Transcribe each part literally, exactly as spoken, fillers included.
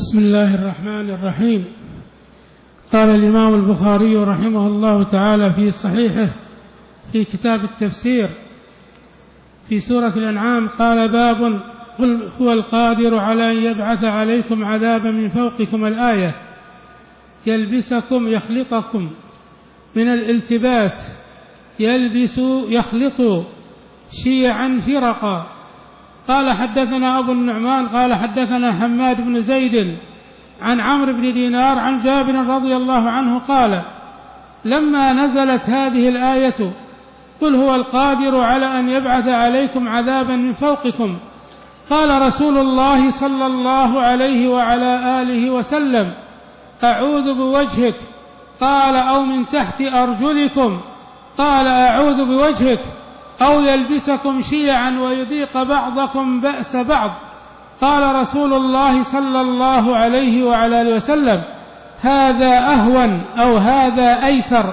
بسم الله الرحمن الرحيم. قال الإمام البخاري رحمه الله تعالى في صحيحه في كتاب التفسير في سورة الأنعام قال: باب قل هو القادر على أن يبعث عليكم عذابا من فوقكم، الآية: يلبسكم يخلطكم من الالتباس، يلبس يخلط شيعا فرقا. قال: حدثنا أبو النعمان قال حدثنا حماد بن زيد عن عمرو بن دينار عن جابر رضي الله عنه قال: لما نزلت هذه الآية قل هو القادر على أن يبعث عليكم عذابا من فوقكم، قال رسول الله صلى الله عليه وعلى آله وسلم: أعوذ بوجهك. قال: أو من تحت أرجلكم. قال: أعوذ بوجهك. أو يلبسكم شيعا ويذيق بعضكم بأس بعض. قال رسول الله صلى الله عليه وعلى آله وسلم: هذا أهون أو هذا أيسر.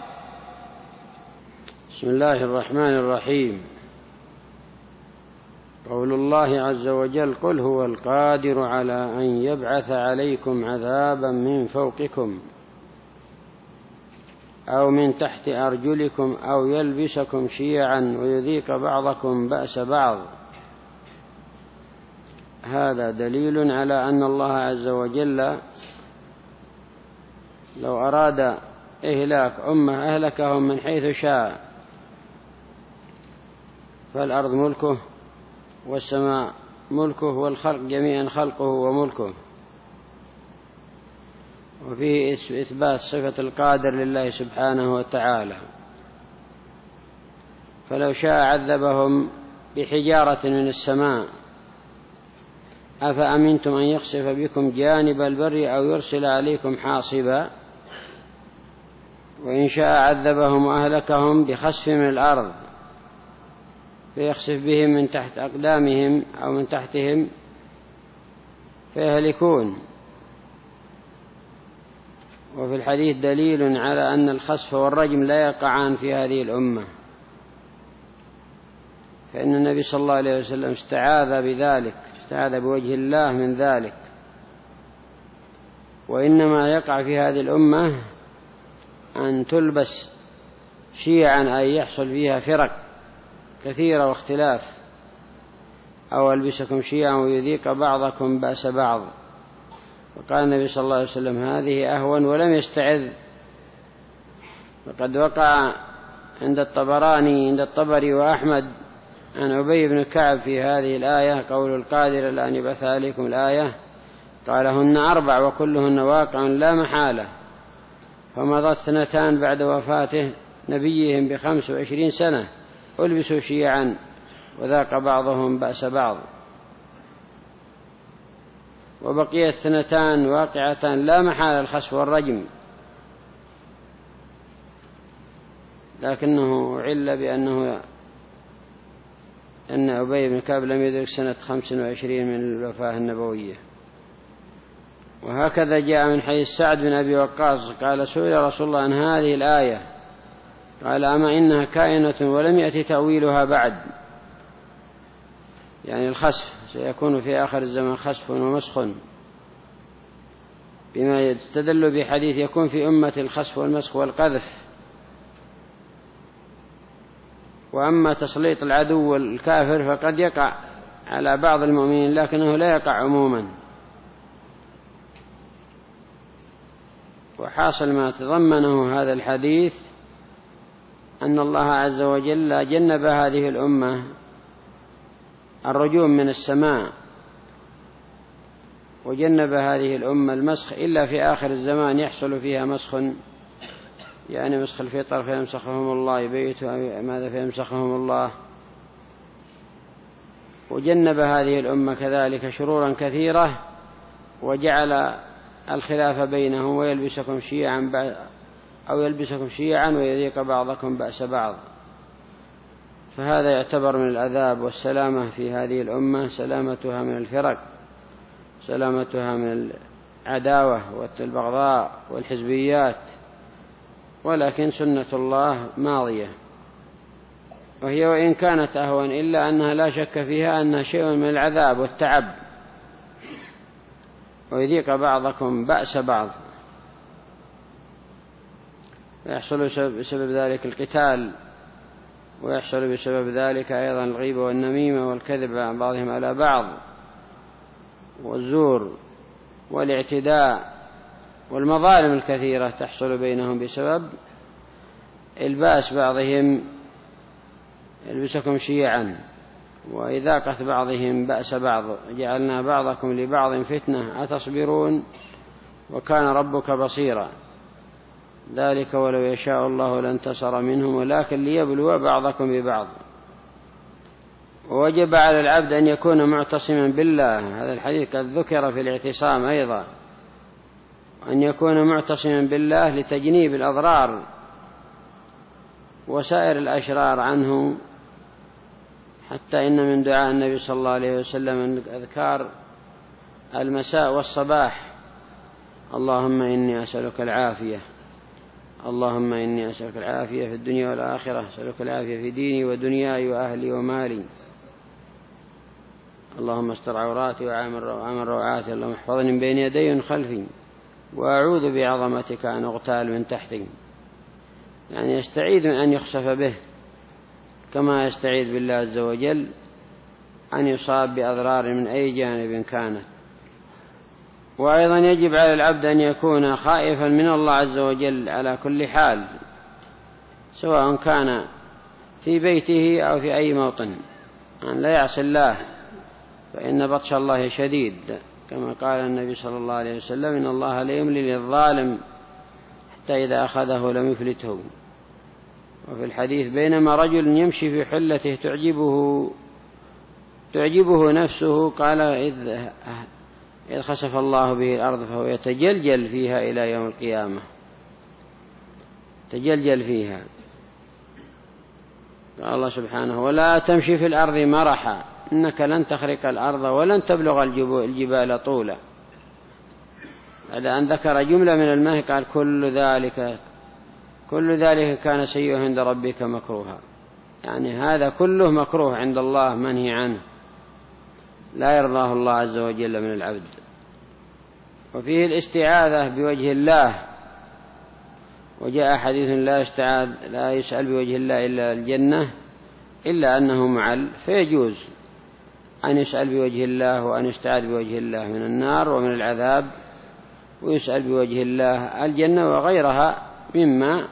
بسم الله الرحمن الرحيم. قول الله عز وجل: قل هو القادر على أن يبعث عليكم عذابا من فوقكم أو من تحت أرجلكم أو يلبسكم شيعا ويذيق بعضكم بأس بعض. هذا دليل على أن الله عز وجل لو أراد إهلاك أمة أهلكهم من حيث شاء، فالأرض ملكه والسماء ملكه والخلق جميعا خلقه وملكه. وفيه إثبات صفة القادر لله سبحانه وتعالى، فلو شاء عذبهم بحجارة من السماء. أفأمنتم أن يخسف بكم جانب البر أو يرسل عليكم حاصبا. وإن شاء عذبهم وأهلكهم بخسف من الأرض فيخسف بهم من تحت أقدامهم أو من تحتهم فيهلكون. وفي الحديث دليل على أن الخسف والرجم لا يقعان في هذه الأمة، فإن النبي صلى الله عليه وسلم استعاذ بذلك، استعاذ بوجه الله من ذلك. وإنما يقع في هذه الأمة أن تلبس شيعا، أي يحصل فيها فرق كثيرة واختلاف. أو ألبسكم شيعا ويذيق بعضكم بأس بعض. وقال النبي صلى الله عليه وسلم: هذه أهون، ولم يستعذ. وقد وقع عند الطبراني عند الطبري وأحمد عن أبي بن كعب في هذه الآية قول القادر لأن يبعث عليكم، الآية قال: هن أربع وكلهن واقع لا محالة. فمضت سنتان بعد وفاته نبيهم بخمس وعشرين سنة ألبسوا شيعا وذاق بعضهم بأس بعض. وبقيت سنتان واقعتان لا محالة الخسف والرجم، لكنه عل بأنه أن أبي بن كعب لم يدرك سنة خمس وعشرين من الوفاة النبوية. وهكذا جاء من حديث سعد بن أبي وقاص قال: سئل رسول الله عن هذه الآية قال: أما إنها كائنة ولم يأتي تأويلها بعد. يعني الخسف سيكون في آخر الزمن خسف ومسخ، بما يستدل بحديث يكون في أمة الخسف والمسخ والقذف. وأما تسليط العدو والكافر فقد يقع على بعض المؤمنين، لكنه لا يقع عموما. وحاصل ما تضمنه هذا الحديث أن الله عز وجل جنب هذه الأمة الرجوم من السماء، وجنب هذه الأمة المسخ إلا في آخر الزمان يحصل فيها مسخ، يعني مسخ الفطر فيمسخهم الله، يبيتوا ماذا فيمسخهم الله. وجنب هذه الأمة كذلك شرورا كثيرة، وجعل الخلاف بينهم ويلبسكم شيعا أو يلبسكم شيعا ويذيق بعضكم بأس بعض. فهذا يعتبر من العذاب. والسلامة في هذه الأمة سلامتها من الفرق، سلامتها من العداوة والبغضاء والحزبيات. ولكن سنة الله ماضية، وهي وإن كانت أهون إلا أنها لا شك فيها أنها شيء من العذاب والتعب. ويذيق بعضكم بأس بعض، ويحصل بسبب ذلك القتال، ويحصل بسبب ذلك أيضا الغيبة والنميمة والكذب عن بعضهم على بعض، والزور والاعتداء والمظالم الكثيرة تحصل بينهم بسبب الباس بعضهم يلبسكم شيعا وإذاقة بعضهم بأس بعض، جعلنا بعضكم لبعض فتنة أتصبرون وكان ربك بصيرا. ذلك ولو يشاء الله لانتصر منهم ولكن ليبلو بعضكم ببعض. ووجب على العبد أن يكون معتصما بالله، هذا الحديث قد ذكر في الاعتصام أيضا، أن يكون معتصما بالله لتجنيب الأضرار وسائر الأشرار عنه، حتى إن من دعاء النبي صلى الله عليه وسلم أذكار المساء والصباح: اللهم إني أسألك العافية، اللهم إني أسألك العافية في الدنيا والآخرة، أسألك العافية في ديني ودنياي وأهلي ومالي، اللهم استر عوراتي وعامل روعاتي، اللهم احفظني من بين يدي ومن خلفي، وأعوذ بعظمتك أن أغتال من تحتي. يعني يستعيذ من أن يخسف به، كما يستعيذ بالله عز وجل أن يصاب بأضرار من أي جانب كانت. وأيضا يجب على العبد أن يكون خائفا من الله عز وجل على كل حال، سواء كان في بيته أو في أي موطن، أن لا يعصي الله، فإن بطش الله شديد، كما قال النبي صلى الله عليه وسلم: إن الله لا يملي للظالم حتى إذا أخذه لم يفلته. وفي الحديث: بينما رجل يمشي في حلته تعجبه تعجبه نفسه، قال: إذ إذ خسف الله به الأرض فهو يتجلجل فيها إلى يوم القيامة، تجلجل فيها. قال الله سبحانه: ولا تمشي في الأرض مرحا إنك لن تخرق الأرض ولن تبلغ الجبال طولا. بعد أن ذكر جملة من المنهي قال: كل ذلك كل ذلك كان سيئا عند ربك مكروها. يعني هذا كله مكروه عند الله، منهي عنه، لا يرضاه الله عز وجل من العبد. وفيه الاستعاذة بوجه الله، وجاء حديث: لا يستعاذ لا يسأل بوجه الله إلا الجنة إلا أنه معل، فيجوز أن يسأل بوجه الله وأن يستعاذ بوجه الله من النار ومن العذاب، ويسأل بوجه الله الجنة وغيرها مما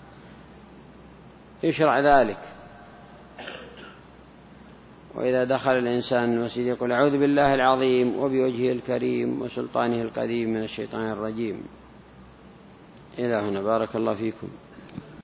يشرع ذلك. وإذا دخل الإنسان المسجد يقول: أعوذ بالله العظيم وبوجهه الكريم وسلطانه القديم من الشيطان الرجيم. إلى هنا، بارك الله فيكم.